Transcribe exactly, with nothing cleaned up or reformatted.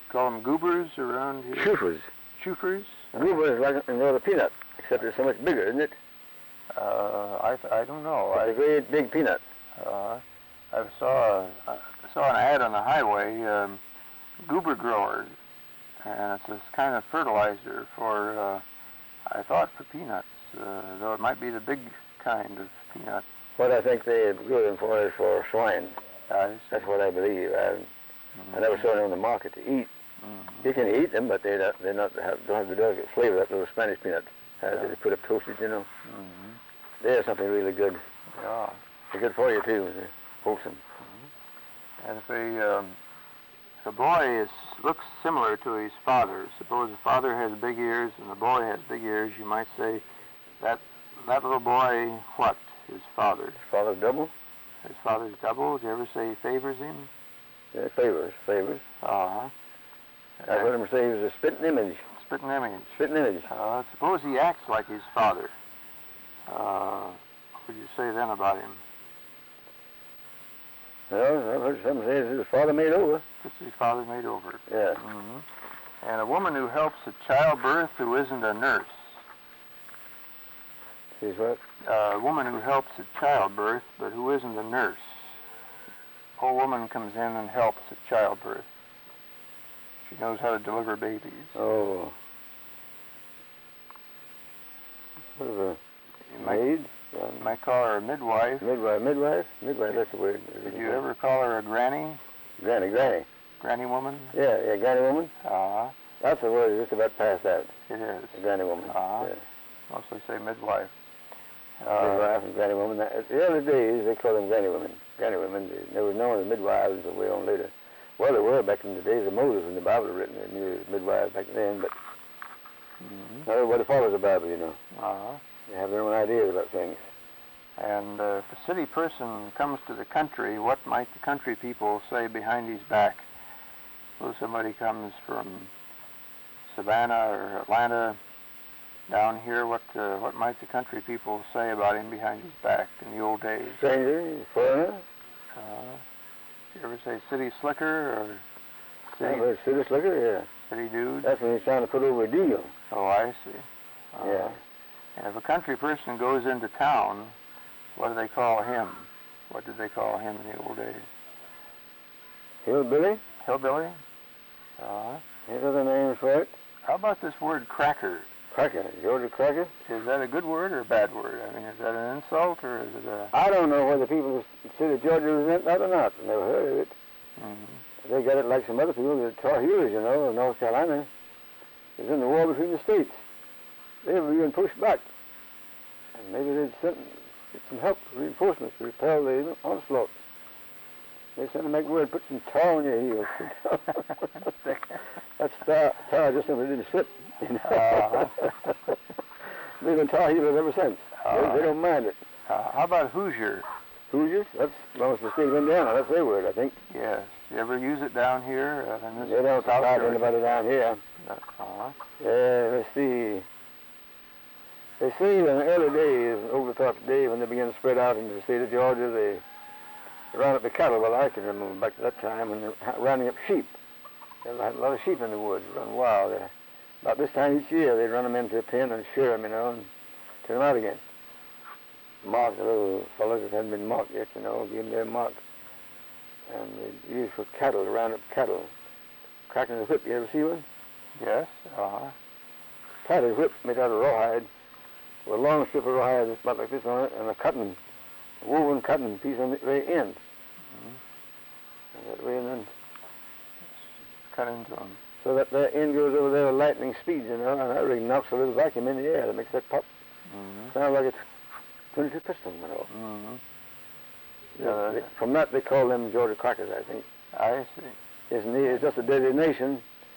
call them goobers around here? Chufers. Chufers? Goober is like another peanut, except it's so much bigger, isn't it? Uh, I, I don't know. It's I, a great big peanut. uh, I saw, I saw an ad on the highway, um, goober growers, and it's this kind of fertilizer for, uh, I thought for peanuts, uh, though it might be the big kind of peanut. What I think they grow them for is for swine. I see. That's what I believe. I, Mm-hmm. I never saw them on the market to eat. Mm-hmm. You can eat them, but they don't, they not have, don't have the delicate flavor that little Spanish peanut has Yeah. that they put up toasted, you know. Mm-hmm. They're something really good. Yeah. They're good for you, too. They're wholesome. And if a, um, if a boy is, looks similar to his father, suppose the father has big ears and the boy has big ears, you might say that that little boy, what? His father. His father's double? His father's double. Did you ever say he favors him? Yeah, favors, favors. Uh-huh. I heard him say he was a spitting image. Spitting image. Spitting image. Uh, suppose he acts like his father. Uh, what would you say then about him? Well, I've heard some say his father made over. Just his father made over. Yeah. Mm-hmm. And a woman who helps at childbirth who isn't a nurse. She's what? Uh, a woman who helps at childbirth but who isn't a nurse. A woman comes in and helps at childbirth. She knows how to deliver babies. Oh. What is a You might, maid? you might call her a midwife. Midwife, midwife? Midwife, that's the word. Did you ever call her a granny? Granny, granny. Granny woman? Yeah, yeah, granny woman. Uh-huh. That's the word, just about past that. It is. A granny woman. Uh-huh. Yeah. Mostly say midwife. Uh, Midwife and granny woman. That- The early days, they called them granny women. Granny women. They, they were known as midwives until way on later. Well, they were back in the days of Moses when the Bible was written. They knew midwives back then, but mm-hmm. not everybody follows the Bible, you know. Uh-huh. They have their own ideas about things. And uh, if a city person comes to the country, what might the country people say behind his back? Well, somebody comes from Savannah or Atlanta down here, what uh, what might the country people say about him behind his back in the old days? Stranger, foreigner. Uh, you ever say city slicker or city, I've heard city slicker, yeah. city dude? That's when he's trying to put over a deal. Oh, I see. Uh, Yeah. And if a country person goes into town, what do they call him? What did they call him in the old days? Hillbilly? Hillbilly? Uh, Here's other names for it. how about this word cracker? Cracker. Georgia cracker? Is that a good word or a bad word? I mean, is that an insult or is it a... I don't know whether people in the city of Georgia resent that or not. Never heard of it. Mm-hmm. They got it like some other people. The Tar Heels, you know, of North Carolina. It's in the war between the states. They were being pushed back. And maybe they'd sent get some help, reinforcements to repel the onslaught. They sent them make word, put some tar on your heels. That's tar, tar just simply didn't slip. You know? Uh-huh. They've been Tar Heels ever since. Uh-huh. They, they don't mind it. Uh, how about Hoosier? Hoosiers? That's belongs to the state of Indiana. That's their word, I think. Yes. You ever use it down here? Uh, in this They don't South surprise Georgia? anybody down here. Uh-huh. Yeah, let's see. They say in the early days, over the top day, when they began to spread out into the state of Georgia, they round up the cattle. Well, I can remember back to that time when they were rounding up sheep. They had a lot of sheep in the woods, run wild. Uh, about this time each year, they'd run them into a pen and shear them, you know, and turn them out again. Mark the little fellows that hadn't been marked yet, you know, give them their mark. And they'd use for cattle, to round up cattle. Cracking the whip, you ever see one? Yes. Uh-huh. Padded whip made out of rawhide, with a long strip of rawhide that's about like this on it, and a cotton, a woven cotton piece on the very end. Mm-hmm. And that way, and then Cut into them. so that that end goes over there at lightning speed, you know, and that really knocks a little vacuum in the air that makes that pop. Mm-hmm. Sounds like it's twenty-two pistons, you know. Mm-hmm. Yeah, Yeah. they, from that, they call them Georgia crackers, I think. I see. It's, it's just a designation